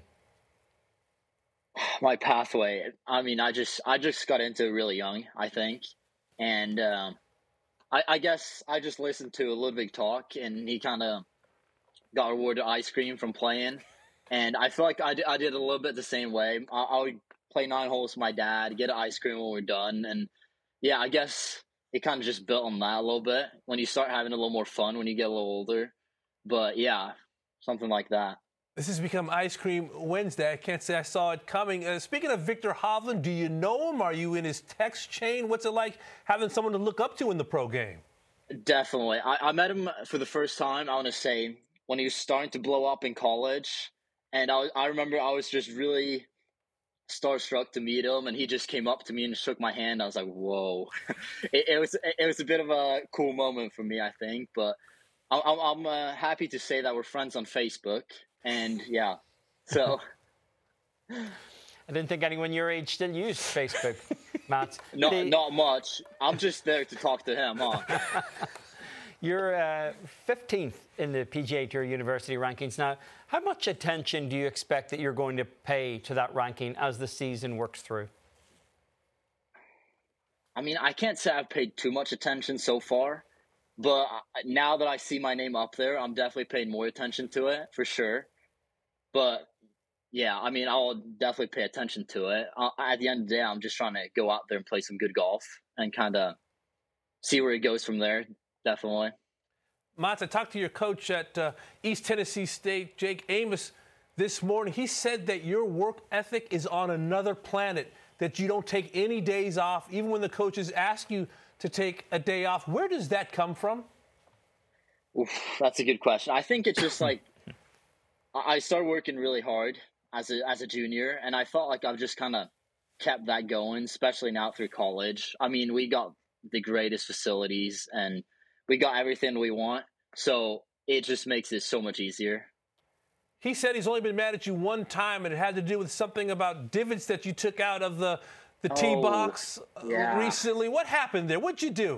Speaker 7: My pathway, I mean, I just got into it really young, I think. And I guess I just listened to Ludwig talk, and he kind of got rewarded ice cream from playing. And I feel like I did a little bit the same way. I would play 9 holes with my dad, get an ice cream when we're done. And, yeah, I guess it kind of just built on that a little bit when you start having a little more fun when you get a little older. But, yeah, something like that.
Speaker 1: This has become Ice Cream Wednesday. I can't say I saw it coming. Speaking of Victor Hovland, do you know him? Are you in his text chain? What's it like having someone to look up to in the pro game?
Speaker 7: Definitely. I met him for the first time, I want to say, when he was starting to blow up in college. And I remember I was just really starstruck to meet him, and he just came up to me and shook my hand. I was like, whoa. it was a bit of a cool moment for me, I think. But I'm happy to say that we're friends on Facebook. And, yeah, so.
Speaker 3: I didn't think anyone your age still used Facebook, Matt.
Speaker 7: Not much. I'm just there to talk to him, huh?
Speaker 3: You're 15th in the PGA Tour University rankings. Now, how much attention do you expect that you're going to pay to that ranking as the season works through?
Speaker 7: I mean, I can't say I've paid too much attention so far. But now that I see my name up there, I'm definitely paying more attention to it, for sure. But, yeah, I mean, I'll definitely pay attention to it. At the end of the day, I'm just trying to go out there and play some good golf and kind of see where it goes from there, definitely.
Speaker 1: Mats, I talked to your coach at East Tennessee State, Jake Amos, this morning. He said that your work ethic is on another planet, that you don't take any days off, even when the coaches ask you to take a day off. Where does that come from?
Speaker 7: Oof, that's a good question. I think it's just like I started working really hard as a junior, and I felt like I've just kind of kept that going, especially now through college. I mean, we got the greatest facilities, and we got everything we want, so it just makes it so much easier.
Speaker 1: He said he's only been mad at you one time, and it had to do with something about divots that you took out of the tee box recently. What happened there? What'd you do?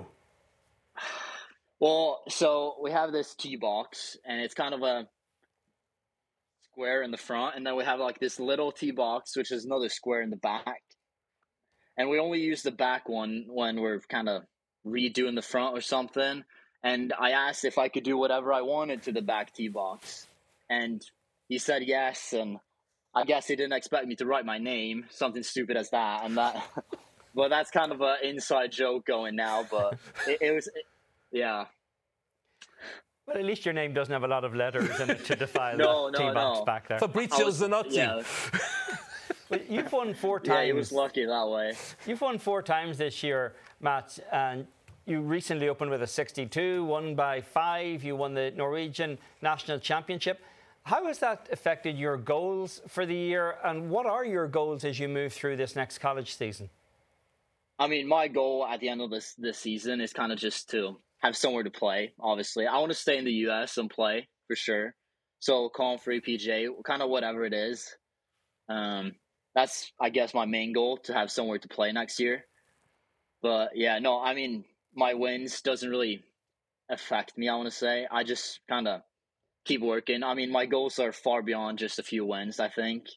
Speaker 7: Well, so we have this tee box, and it's kind of a square in the front, and then we have like this little tee box, which is another square in the back. And we only use the back one when we're kind of redoing the front or something. And I asked if I could do whatever I wanted to the back tee box. And he said yes, and I guess he didn't expect me to write my name, something stupid as that. And that, well, that's kind of an inside joke going now, but it was, yeah.
Speaker 3: Well, at least your name doesn't have a lot of letters in it to defile the tee box back there.
Speaker 1: Fabrizio Zanozzi.
Speaker 7: Yeah.
Speaker 3: Well, you've won 4 times.
Speaker 7: Yeah, he was lucky that way.
Speaker 3: You've won 4 times this year, Matt, and you recently opened with a 62, won by 5. You won the Norwegian National Championship. How has that affected your goals for the year, and what are your goals as you move through this next college season?
Speaker 7: I mean, my goal at the end of this season is kind of just to have somewhere to play, obviously. I want to stay in the U.S. and play, for sure. So, Korn Ferry PGA, kind of whatever it is. That's, I guess, my main goal, to have somewhere to play next year. But, yeah, no, I mean, my wins doesn't really affect me, I want to say. I just kind of keep working. I mean, my goals are far beyond just a few wins, I think.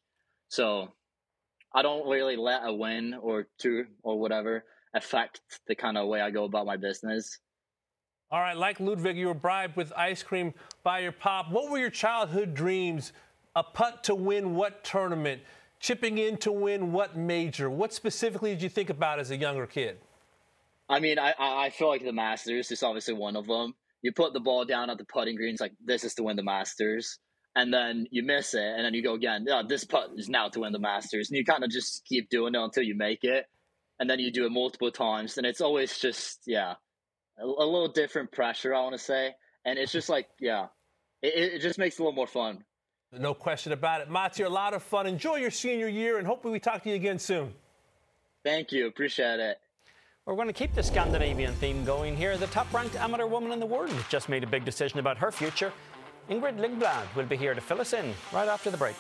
Speaker 7: So I don't really let a win or two or whatever affect the kind of way I go about my business.
Speaker 1: All right, like Ludwig, you were bribed with ice cream by your pop. What were your childhood dreams? A putt to win what tournament? Chipping in to win what major? What specifically did you think about as a younger kid?
Speaker 7: I mean, I feel like the Masters is obviously one of them. You put the ball down at the putting green, it's like, this is to win the Masters. And then you miss it, and then you go again, oh, this putt is now to win the Masters. And you kind of just keep doing it until you make it. And then you do it multiple times. And it's always just, a little different pressure, I want to say. And it's just like, it just makes it a little more fun.
Speaker 1: No question about it. Mats, you're a lot of fun. Enjoy your senior year, and hopefully we talk to you again soon.
Speaker 7: Thank you. Appreciate it.
Speaker 3: We're going to keep the Scandinavian theme going here. The top-ranked amateur woman in the world just made a big decision about her future. Ingrid Lindblad will be here to fill us in right after the break.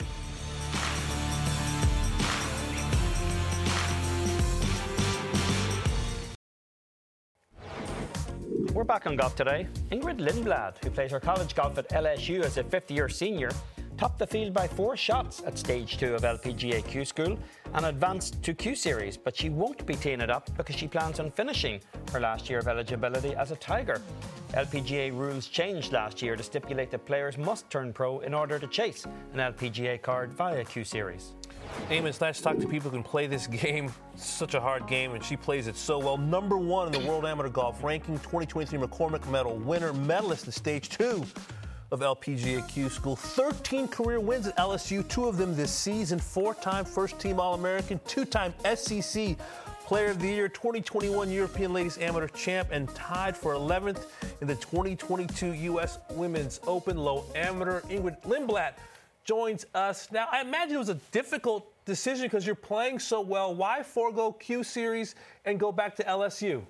Speaker 3: We're back on Golf Today. Ingrid Lindblad, who plays her college golf at LSU as a fifth-year senior, topped the field by 4 shots at Stage 2 of LPGA Q School and advanced to Q Series, but she won't be teeing it up because she plans on finishing her last year of eligibility as a Tiger. LPGA rules changed last year to stipulate that players must turn pro in order to chase an LPGA card via Q Series.
Speaker 1: Amos, let's talk to people who can play this game. It's such a hard game, and she plays it so well. Number 1 in the World Amateur Golf Ranking, 2023 McCormick Medal winner, medalist in Stage 2 of LPGA Q School. 13 career wins at LSU, 2 of them this season. 4-time first-team All-American, 2-time SEC Player of the Year, 2021 European Ladies Amateur Champ, and tied for 11th in the 2022 U.S. Women's Open Low Amateur. Ingrid Lindblad joins us now. I imagine it was a difficult decision because you're playing so well. Why forego Q Series and go back to LSU?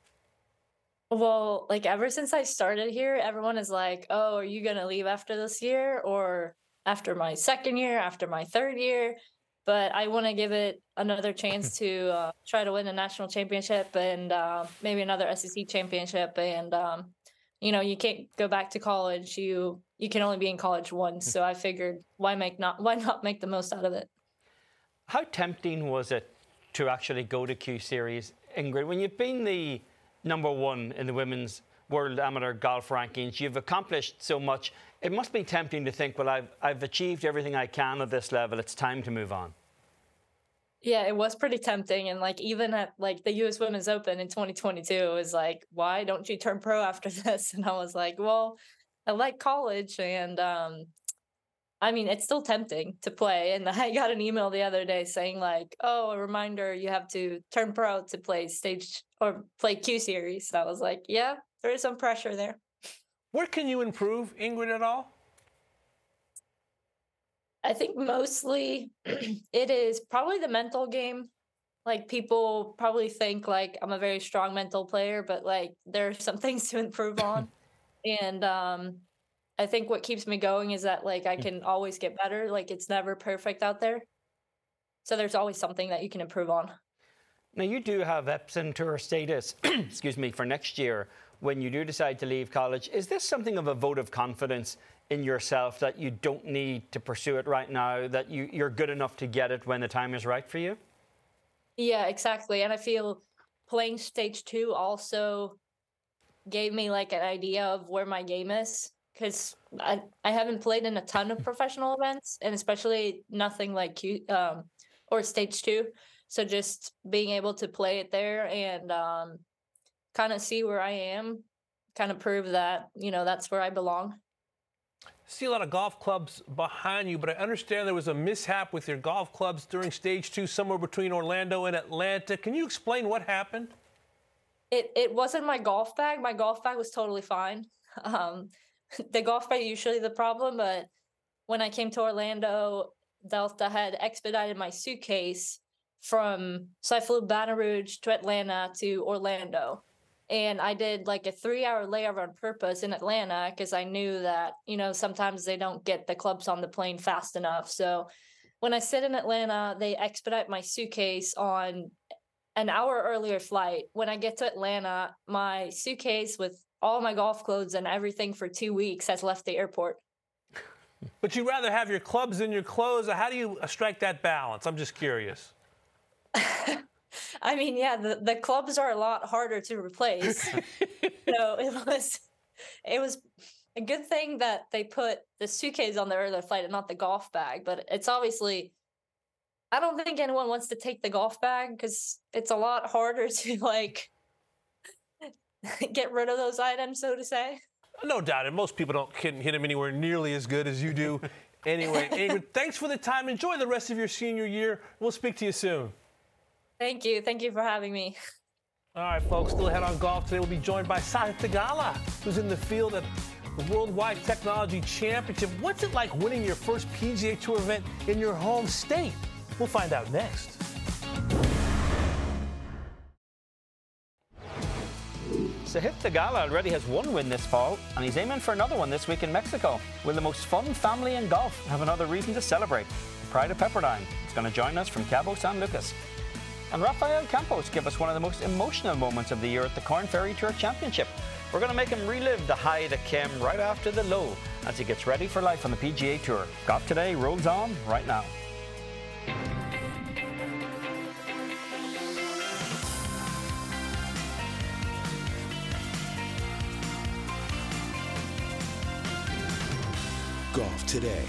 Speaker 8: Well, like ever since I started here, everyone is like, oh, are you going to leave after this year or after my second year, after my third year? But I want to give it another chance to try to win a national championship and maybe another SEC championship. And, you can't go back to college. You can only be in college once. So I figured why not make the most out of it?
Speaker 3: How tempting was it to actually go to Q Series, Ingrid? When you've been the number 1 in the women's World Amateur Golf Rankings, you've accomplished so much. It must be tempting to think, well, I've achieved everything I can at this level. It's time to move on.
Speaker 8: Yeah, it was pretty tempting. And even at the U.S. Women's Open in 2022, it was like, why don't you turn pro after this? And I was like, well, I like college. And it's still tempting to play. And I got an email the other day saying a reminder, you have to turn pro to play stage or play Q Series. So I was like, yeah, there is some pressure there.
Speaker 1: Where can you improve, Ingrid, at all?
Speaker 8: I think mostly it is probably the mental game. People probably think I'm a very strong mental player, but there are some things to improve on. And I think what keeps me going is that I can always get better. It's never perfect out there. So there's always something that you can improve on.
Speaker 3: Now, you do have Epson Tour status, for next year when you do decide to leave college. Is this something of a vote of confidence in yourself that you don't need to pursue it right now, that you're good enough to get it when the time is right for you?
Speaker 8: Yeah, exactly. And I feel playing Stage 2 also gave me an idea of where my game is, because I haven't played in a ton of professional events, and especially nothing like Q or Stage 2. So just being able to play it there and kind of see where I am, kind of prove that, that's where I belong.
Speaker 1: See a lot of golf clubs behind you, but I understand there was a mishap with your golf clubs during Stage 2, somewhere between Orlando and Atlanta. Can you explain what happened?
Speaker 8: It wasn't my golf bag. My golf bag was totally fine. The golf bag usually the problem, but when I came to Orlando, Delta had expedited my suitcase so I flew Baton Rouge to Atlanta to Orlando. And I did a 3-hour layover on purpose in Atlanta because I knew that, sometimes they don't get the clubs on the plane fast enough. So when I sit in Atlanta, they expedite my suitcase on an hour earlier flight. When I get to Atlanta, my suitcase with all my golf clothes and everything for 2 weeks has left the airport.
Speaker 1: But you'd rather have your clubs than your clothes. How do you strike that balance? I'm just curious.
Speaker 8: I mean, yeah, the clubs are a lot harder to replace. So it was a good thing that they put the suitcase on the earlier flight and not the golf bag. But it's obviously, I don't think anyone wants to take the golf bag because it's a lot harder to like get rid of those items, so to say.
Speaker 1: No doubt, and most people can't hit them anywhere nearly as good as you do. Anyway, Ingrid, thanks for the time. Enjoy the rest of your senior year. We'll speak to you soon.
Speaker 8: Thank you. Thank you for having me.
Speaker 1: All right, folks, still ahead on golf today. We'll be joined by Sahith Theegala, who's in the field at the Worldwide Technology Championship. What's it like winning your first PGA Tour event in your home state? We'll find out next.
Speaker 3: Sahith Theegala already has one win this fall, and he's aiming for another one this week in Mexico. Will the most fun family in golf have another reason to celebrate? The Pride of Pepperdine is going to join us from Cabo San Lucas. And Rafael Campos gave us one of the most emotional moments of the year at the Korn Ferry Tour Championship. We're going to make him relive the high that came right after the low as he gets ready for life on the PGA Tour. Golf Today rolls on right now.
Speaker 2: Golf Today.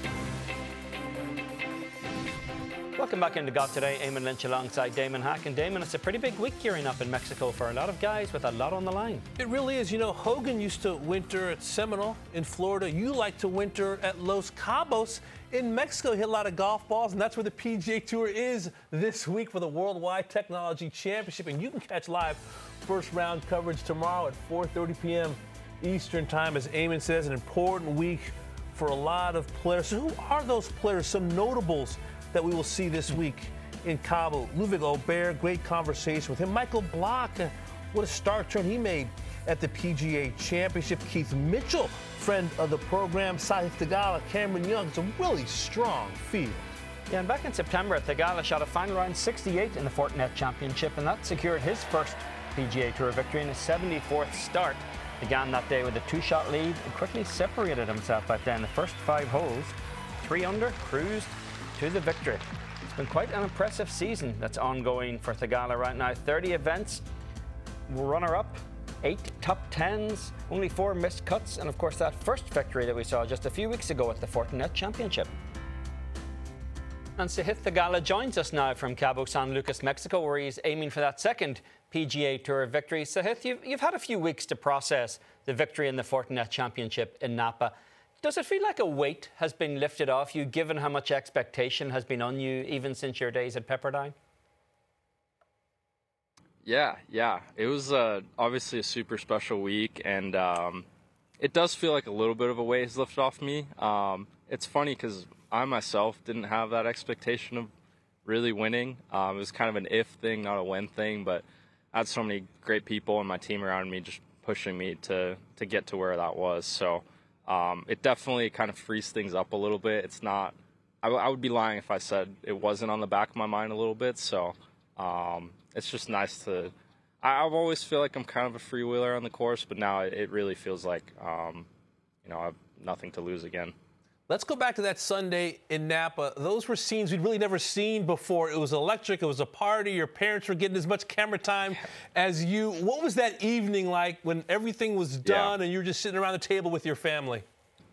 Speaker 3: Welcome back into Golf Today. Eamon Lynch alongside Damon Hack. And Damon, it's a pretty big week gearing up in Mexico for a lot of guys with a lot on the line.
Speaker 1: It really is. You know, Hogan used to winter at Seminole in Florida. You like to winter at Los Cabos in Mexico. Hit a lot of golf balls, and that's where the PGA Tour is this week for the Worldwide Technology Championship. And you can catch live first round coverage tomorrow at 4:30 p.m. Eastern Time. As Eamon says, an important week for a lot of players. So who are those players? Some notables that we will see this week in Cabo. Ludwig Aubert, great conversation with him. Michael Block, what a start turn he made at the PGA Championship. Keith Mitchell, friend of the program. Sahith Theegala, Cameron Young. It's a really strong field.
Speaker 3: Yeah, and back in September, Theegala shot a final round 68 in the Fortinet Championship, and that secured his first PGA Tour victory in his 74th start. Began that day with a 2-shot lead and quickly separated himself back then. The first 5 holes, 3 under, cruised to the victory. It's been quite an impressive season that's ongoing for Theegala right now. 30 events, runner-up, 8 top 10s, only 4 missed cuts, and of course that first victory that we saw just a few weeks ago at the Fortinet Championship. And Sahith Theegala joins us now from Cabo San Lucas, Mexico, where he's aiming for that second PGA Tour victory. Sahith, you've had a few weeks to process the victory in the Fortinet Championship in Napa. Does it feel like a weight has been lifted off you, given how much expectation has been on you even since your days at Pepperdine?
Speaker 6: Yeah. It was obviously a super special week, and it does feel like a little bit of a weight is lifted off me. It's funny because I myself didn't have that expectation of really winning. It was kind of an if thing, not a when thing, but I had so many great people and my team around me just pushing me to get to where that was. So it definitely kind of frees things up a little bit. It's not, I would be lying if I said it wasn't on the back of my mind a little bit. So it's just nice to, I've always feel like I'm kind of a freewheeler on the course, but now it really feels like, I have nothing to lose again.
Speaker 1: Let's go back to that Sunday in Napa. Those were scenes we'd really never seen before. It was electric. It was a party. Your parents were getting as much camera time as you. What was that evening like when everything was done and you were just sitting around the table with your family?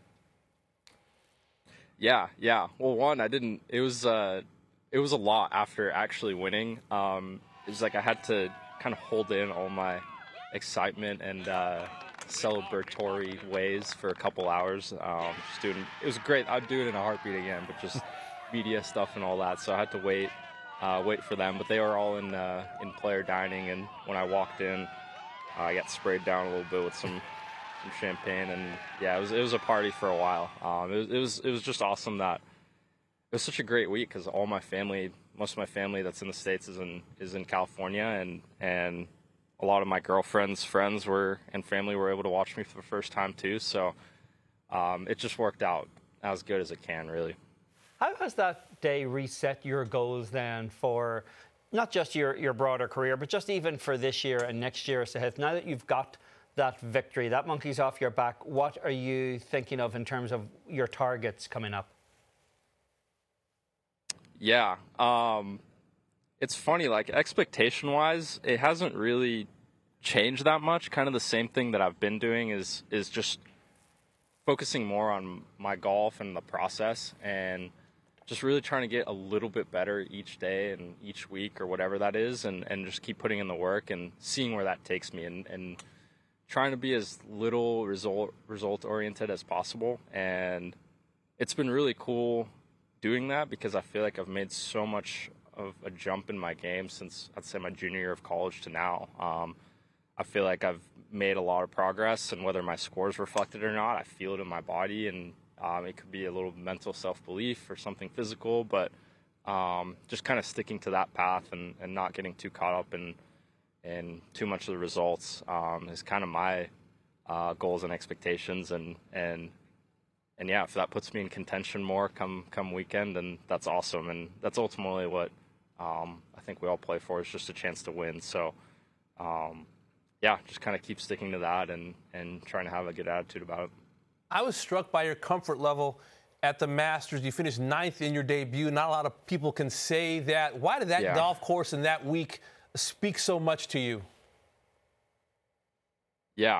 Speaker 6: Yeah. Well, one, it was a lot after actually winning. It was like I had to kind of hold in all my excitement and celebratory ways for a couple hours. It was great. I'd do it in a heartbeat again, but just media stuff and all that. So I had to wait for them. But they were all in player dining, and when I walked in, I got sprayed down a little bit with some champagne, and yeah, it was a party for a while. It was just awesome that it was such a great week because all my family, most of my family that's in the States is in California, and a lot of my girlfriend's friends and family were able to watch me for the first time too. So it just worked out as good as it can, really.
Speaker 3: How has that day reset your goals then for not just your broader career, but just even for this year and next year, Sahith? Now that you've got that victory. That monkey's off your back. What are you thinking of in terms of your targets coming up?
Speaker 9: Yeah. It's funny, like, expectation-wise, it hasn't really changed that much. Kind of the same thing that I've been doing is just focusing more on my golf and the process, and just really trying to get a little bit better each day and each week or whatever that is, and just keep putting in the work and seeing where that takes me, and trying to be as little result-oriented as possible. And it's been really cool doing that, because I feel like I've made so much of a jump in my game since, I'd say, my junior year of college to now. I feel like I've made a lot of progress, and whether my scores reflect it or not, I feel it in my body, and it could be a little mental self-belief or something physical, but just kind of sticking to that path and not getting too caught up in too much of the results is kind of my goals and expectations, and yeah, if that puts me in contention more come weekend, then that's awesome, and that's ultimately what I think we all play for, is just a chance to win. So yeah, just kind of keep sticking to that and trying to have a good attitude about it.
Speaker 1: I was struck by your comfort level at the Masters. You finished 9th in your debut. Not a lot of people can say that. Why did that golf course in that week speak so much to you?
Speaker 9: Yeah.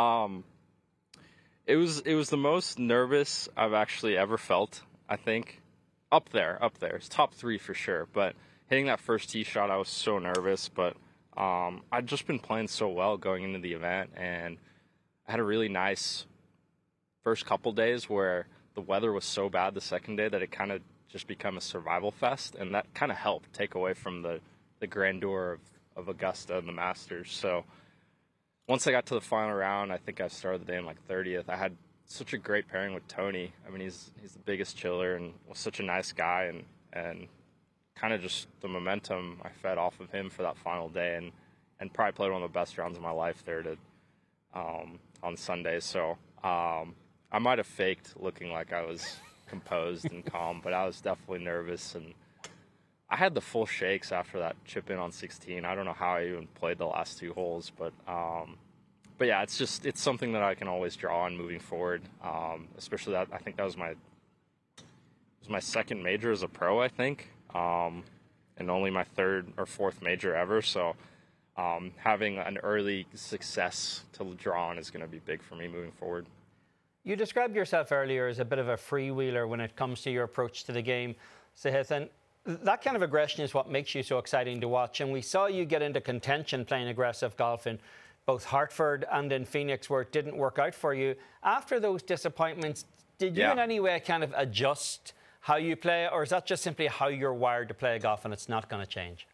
Speaker 9: It was the most nervous I've actually ever felt, I think. Up there. It's top 3 for sure. But hitting that first tee shot, I was so nervous. But I'd just been playing so well going into the event, and I had a really nice first couple days where the weather was so bad the second day that it kind of just became a survival fest, and that kind of helped take away from the grandeur of Augusta and the Masters. So once I got to the final round, I think I started the day in like 30th. I had such a great pairing with Tony. I mean, he's the biggest chiller and was such a nice guy, and kind of just the momentum I fed off of him for that final day, and probably played one of the best rounds of my life there on Sunday. So I might have faked looking like I was composed and calm, but I was definitely nervous, and I had the full shakes after that chip in on 16. I don't know how I even played the last 2 holes, but yeah, it's something that I can always draw on moving forward. Especially that I think that was my second major as a pro, I think, and only my 3rd or 4th major ever. So having an early success to draw on is going to be big for me moving forward.
Speaker 3: You described yourself earlier as a bit of a freewheeler when it comes to your approach to the game, Sahith, and that kind of aggression is what makes you so exciting to watch. And we saw you get into contention playing aggressive golf in both Hartford and in Phoenix, where it didn't work out for you. After those disappointments, did you in any way kind of adjust how you play, or is that just simply how you're wired to play golf and it's not going to change?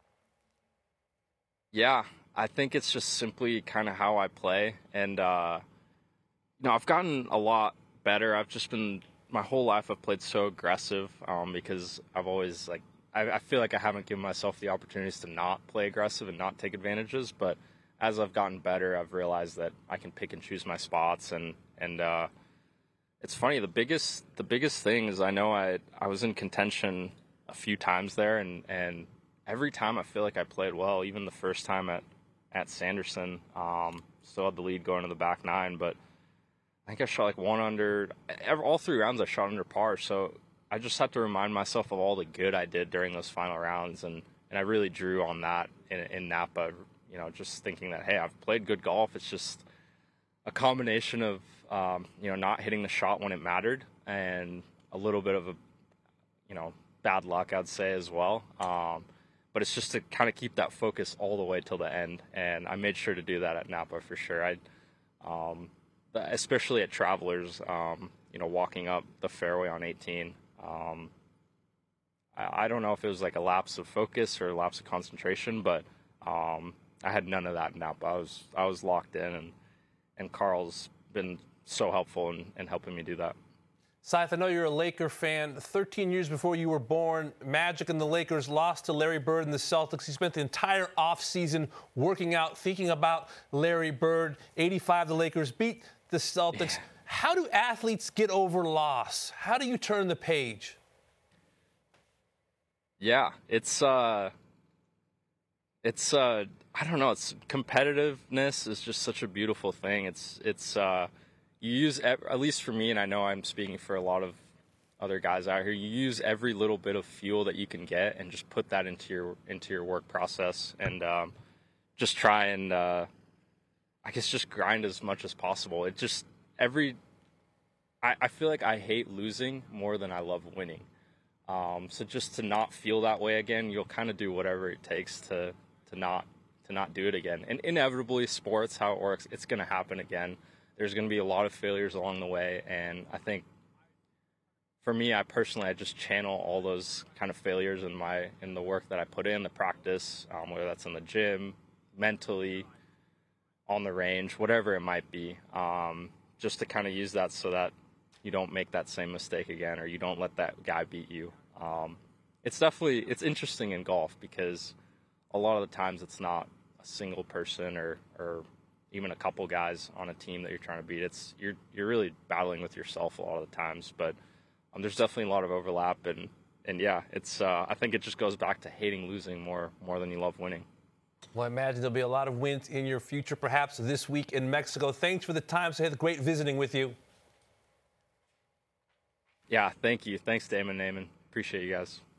Speaker 9: Yeah, I think it's just simply kind of how I play. And, I've gotten a lot better. I've just been, my whole life I've played so aggressive because I've always, I feel like I haven't given myself the opportunities to not play aggressive and not take advantages. But as I've gotten better, I've realized that I can pick and choose my spots. And it's funny, the biggest thing is I know I was in contention a few times there, and every time I feel like I played well, even the first time at Sanderson, still had the lead going to the back 9, but I think I shot like 1 under. All 3 rounds I shot under par, so I just have to remind myself of all the good I did during those final rounds, and I really drew on that in Napa, just thinking that, hey, I've played good golf. It's just a combination of, not hitting the shot when it mattered and a little bit of bad luck, I'd say, as well. But it's just to kind of keep that focus all the way till the end, and I made sure to do that at Napa for sure. Especially at Travelers, walking up the fairway on 18. I don't know if it was like a lapse of focus or a lapse of concentration, but I had none of that in Napa. I was locked in, and Carl's been so helpful in helping me do that.
Speaker 1: Sahith, I know you're a Laker fan. 13 years before you were born, Magic and the Lakers lost to Larry Bird and the Celtics. You spent the entire offseason working out, thinking about Larry Bird. 85, the Lakers beat the Celtics. Yeah. How do athletes get over loss? How do you turn the page?
Speaker 9: Yeah, it's I don't know. It's competitiveness is just such a beautiful thing. You use, at least for me, and I know I'm speaking for a lot of other guys out here, you use every little bit of fuel that you can get and just put that into your work process, and just try and I guess just grind as much as possible. It just I feel like I hate losing more than I love winning. So just to not feel that way again, you'll kind of do whatever it takes to not do it again. And inevitably, sports, how it works, it's going to happen again. There's going to be a lot of failures along the way, and I think for me, I just channel all those kind of failures in the work that I put in, the practice, whether that's in the gym, mentally, on the range, whatever it might be, just to kind of use that so that you don't make that same mistake again, or you don't let that guy beat you. It's interesting in golf because a lot of the times it's not a single person or even a couple guys on a team that you're trying to beat. You're really battling with yourself a lot of the times, but there's definitely a lot of overlap, and yeah, I think it just goes back to hating losing more than you love winning.
Speaker 1: Well, I imagine there'll be a lot of wins in your future, perhaps this week in Mexico. Thanks for the time, Sahith. Great visiting with you.
Speaker 9: Yeah, thank you. Thanks, Damon Naiman. Appreciate you guys.